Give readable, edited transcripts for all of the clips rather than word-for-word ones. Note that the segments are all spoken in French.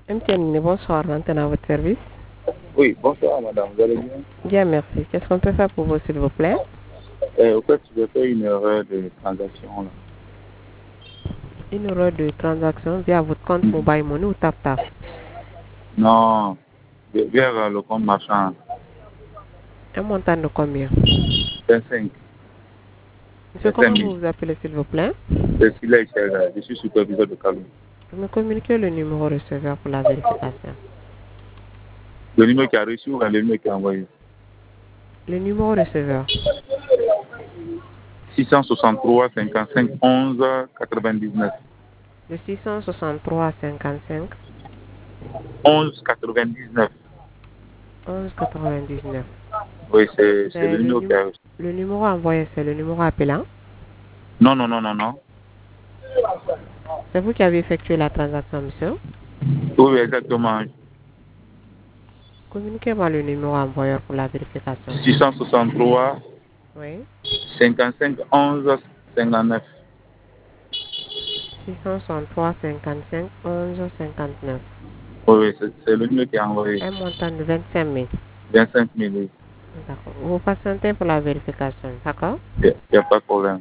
MTN, bonsoir, l'antenne à votre service. Oui, bonsoir madame, vous allez bien? Bien, merci. Qu'est-ce qu'on peut faire pour vous, s'il vous plaît? Au fait, j'ai fait une erreur de transaction là. Une erreur de transaction via votre compte Mobile Money ou TapTap? Non, vers le compte marchand. Un montant de combien? 25. Monsieur, comment vous vous appelez, s'il vous plaît? Je suis superviseur de Calou. Vous me communiquez le numéro receveur pour la vérification. Le numéro qui a reçu ou le numéro qui a envoyé? Le numéro receveur. 663 55 11 99. Le 663 55 11 99. 11 99. Oui, c'est le numéro qui a reçu. Le numéro envoyé, c'est le numéro appelant? Non, non, non, non, non. C'est vous qui avez effectué la transaction, monsieur? Oui, exactement. Communiquez-moi le numéro envoyeur pour la vérification. 663 Oui. 55 11 59. 663 55 11 59. Oui, c'est le numéro qui a envoyé. Un montant de 25 000. 25 000, oui. D'accord. Vous patientez pour la vérification, d'accord? Il n'y a pas de problème.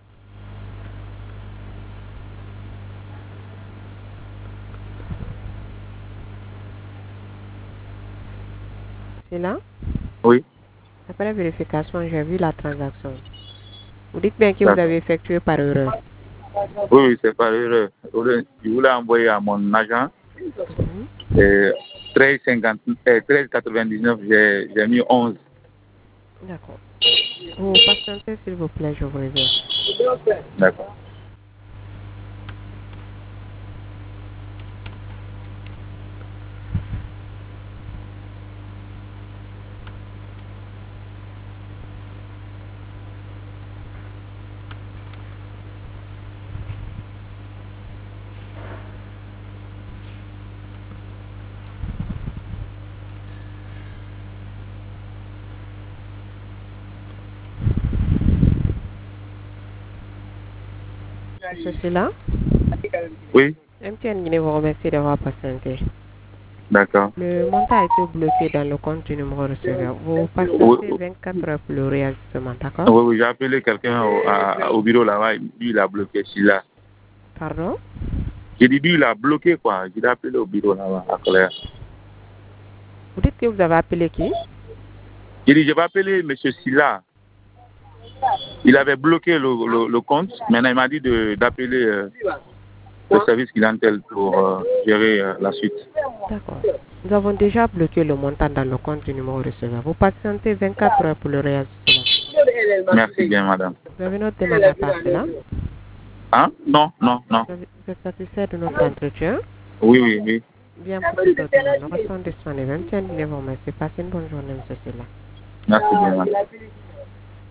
C'est là? Oui. Après la vérification, j'ai vu la transaction. Vous dites bien que vous avez effectué par erreur. Oui, oui, c'est par erreur. Je voulais envoyer à mon agent. 13,99, j'ai mis 11. D'accord. Vous patientez, s'il vous plaît, je vous reviens. D'accord. C'est là? Oui. MTN Guinée vous remercie d'avoir patienté. D'accord. Le montant a été bloqué dans le compte du numéro receveur. Vous patientez 24 heures pour le réajustement, d'accord? Oui, oui, j'ai appelé quelqu'un au bureau là-bas. Lui, il a bloqué celui-là. Pardon? J'ai dit, lui, il a bloqué quoi. J'ai appelé au bureau là-bas, à Claire. Vous dites que vous avez appelé qui? J'ai dit, je vais appeler M. Silla. Il avait bloqué le compte. Maintenant, il m'a dit d'appeler le service clientèle pour gérer la suite. D'accord. Nous avons déjà bloqué le montant dans le compte du numéro receveur. Vous patientez 24 heures pour le réajustement. Merci bien, madame. Vous avez notre demande à part cela? Hein? Non, non, non. Vous êtes satisfait de notre entretien? Oui, oui, oui. Bien, pour toute autre demande, nous restons disponibles. Tiens, vous remercie. Passez une bonne journée, M. Silla. Merci bien, madame.